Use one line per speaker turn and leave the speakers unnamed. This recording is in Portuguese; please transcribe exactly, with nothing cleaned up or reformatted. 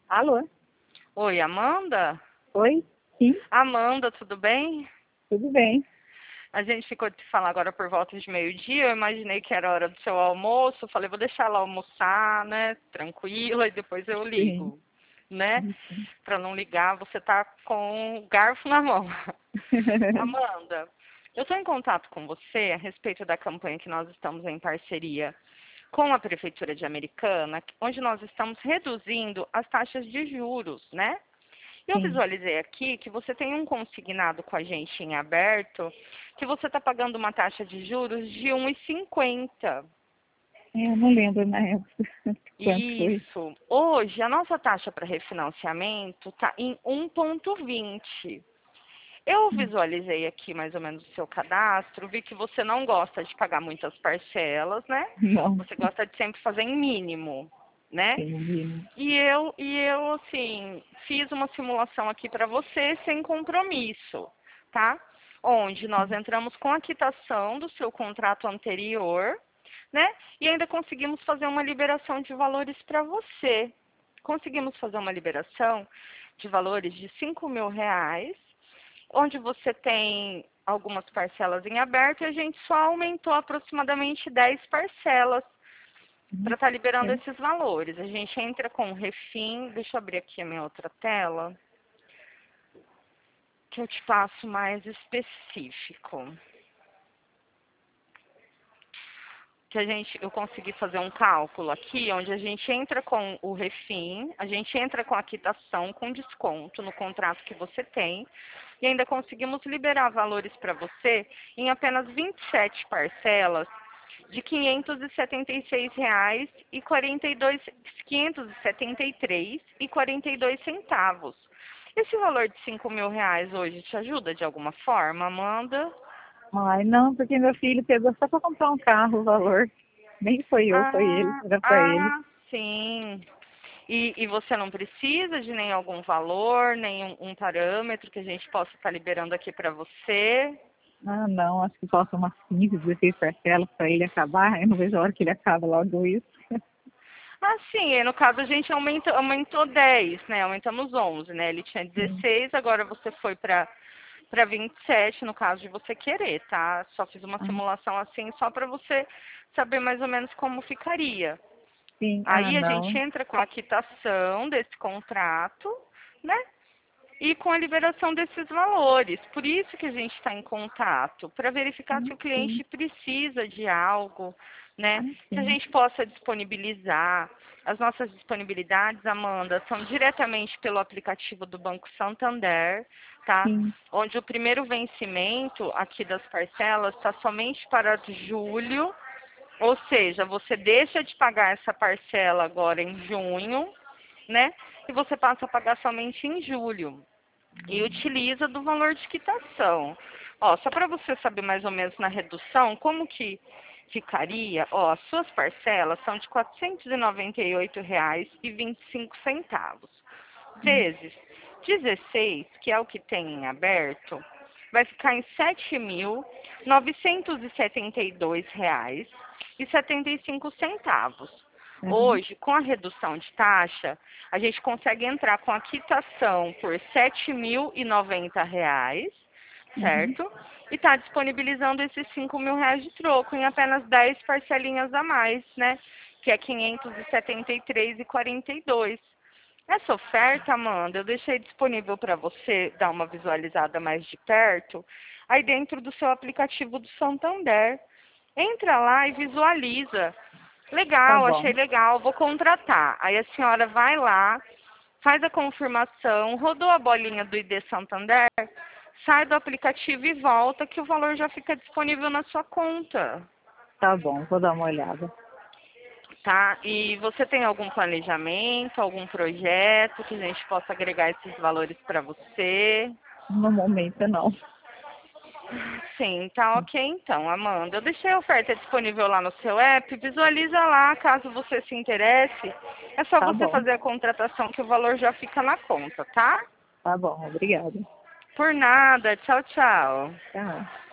Alô?
Oi, Amanda?
Oi? Sim,
Amanda, tudo bem?
tudo bem.
A gente ficou de falar agora por volta de meio-dia. Eu imaginei que era hora do seu almoço. Falei, vou deixar ela almoçar, né? Tranquila, e depois eu
Sim.
ligo, né?
Sim.
Para não ligar, você tá com o garfo na mão. Amanda, eu estou em contato com você a respeito da campanha que nós estamos em parceria com a Prefeitura de Americana, onde nós estamos reduzindo as taxas de juros, né? Eu
Sim.
visualizei aqui que você tem um consignado com a gente em aberto, que você está pagando uma taxa de juros de um vírgula cinquenta.
É, eu não lembro na época quanto foi.
Isso. Hoje, a nossa taxa para refinanciamento está em um vírgula vinte. Eu
Hum,
visualizei aqui mais ou menos o seu cadastro, vi que você não gosta de pagar muitas parcelas, né?
Não,
Você gosta de sempre fazer em mínimo, né?
tem um mínimo.
E eu, e eu, assim, fiz uma simulação aqui para você sem compromisso, tá? Onde nós entramos com a quitação do seu contrato anterior, né? E ainda conseguimos fazer uma liberação de valores para você. Conseguimos fazer uma liberação de valores de cinco mil reais, onde você tem algumas parcelas em aberto e a gente só aumentou aproximadamente dez parcelas para
Hum,
estar liberando
é.
esses valores. A gente entra com o refim, deixa eu abrir aqui a minha outra tela, que eu te passo mais específico. Que a gente, eu consegui fazer um cálculo aqui, onde a gente entra com o refim, a gente entra com a quitação, com desconto no contrato que você tem, e ainda conseguimos liberar valores para você em apenas vinte e sete parcelas de quinhentos e setenta e seis reais e quarenta e dois, quinhentos e setenta e três e quarenta e dois centavos. Esse valor de cinco mil reais hoje te ajuda de alguma forma, Amanda?
Ai, não, porque meu filho pegou só para comprar um carro o valor. Nem foi eu, foi ele,
Ah,
era para ele.
ah, sim. E, e você não precisa de nem algum valor, nem um, um parâmetro que a gente possa estar liberando aqui para você?
Ah, não, acho que falta umas quinze, dezesseis parcelas para ele acabar. Eu não vejo a hora que ele acaba logo isso.
Ah, sim, e no caso a gente aumenta, aumentou dez, né? Aumentamos onze, né? Ele tinha
Sim,
dezesseis, agora você foi para para vinte e sete, no caso de você querer, tá? Só fiz uma
ah,
simulação assim, só para você saber mais ou menos como ficaria.
sim, ah,
Aí a gente
não.
entra com a quitação desse contrato, né? E com a liberação desses valores. Por isso que a gente está em contato, para verificar se
Hum,
o cliente
Sim,
precisa de algo, né?
ah,
Que a
sim,
gente possa disponibilizar. As nossas disponibilidades, Amanda, são diretamente pelo aplicativo do Banco Santander, tá?
sim.
Onde o primeiro vencimento aqui das parcelas está somente para julho, ou seja, você deixa de pagar essa parcela agora em junho, né? E você passa a pagar somente em julho. E utiliza do valor de quitação. Ó, só para você saber mais ou menos na redução, como que ficaria, ó, as suas parcelas são de quatrocentos e noventa e oito reais e vinte e cinco centavos. Vezes dezesseis, que é o que tem em aberto, vai ficar em sete mil novecentos e setenta e dois reais e setenta e cinco centavos.
Aham,
Hoje, com a redução de taxa, a gente consegue entrar com a quitação por sete mil e noventa reais,
aham.
certo? E está disponibilizando esses cinco mil reais de troco em apenas dez parcelinhas a mais, né? Que é quinhentos e setenta e três e quarenta e dois. Essa oferta, Amanda, eu deixei disponível para você dar uma visualizada mais de perto, aí dentro do seu aplicativo do Santander. Entra lá e visualiza.
Tá
Legal,
bom,
achei legal, vou contratar. Aí a senhora vai lá, faz a confirmação, rodou a bolinha do I D Santander, sai do aplicativo e volta, que o valor já fica disponível na sua conta,
tá bom, vou dar uma olhada.
tá? E você tem algum planejamento, algum projeto que a gente possa agregar esses valores para você?
No momento não.
Sim, tá ok então, Amanda. Eu deixei a oferta disponível lá no seu app, visualiza lá, caso você se interesse. É só
Tá
você
bom,
fazer a contratação que o valor já fica na conta, tá?
tá bom, obrigada.
Por nada, tchau, tchau.
Tchau.